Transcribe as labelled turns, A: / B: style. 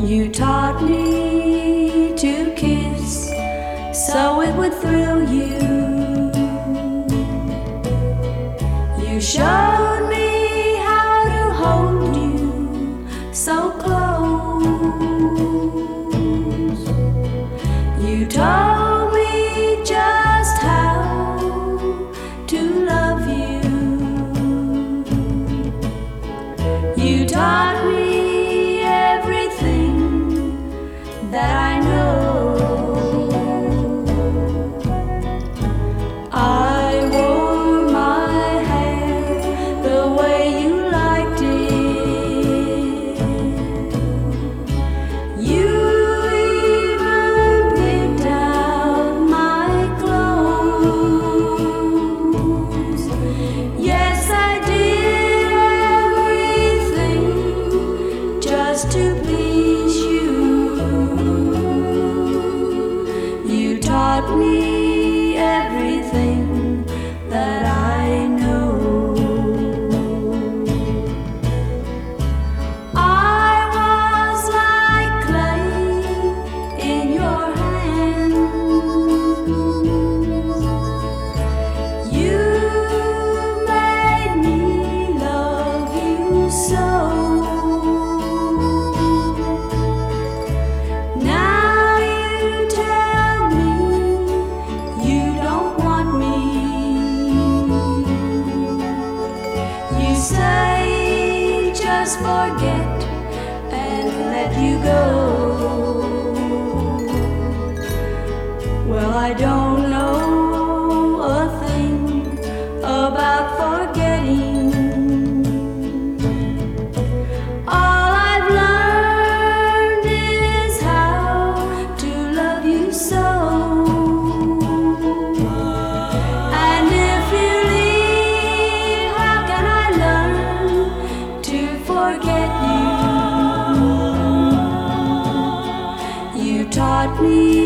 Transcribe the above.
A: You taught me to kiss so it would thrill you. You showed me how to hold you so close. You told me just how to love you. You taught me everything that I know. I wore my hair the way you liked it. You even picked out my clothes. Yes, I did everything just to please you. You taught me everything that I know. I was like clay in your hands. You made me love you so. Now you tell me you don't want me. You say just forget and let you go. Well, I don't know a thing about forgetting. All I've learned is how to love you so. And if you leave, how can I learn to forget you? You taught me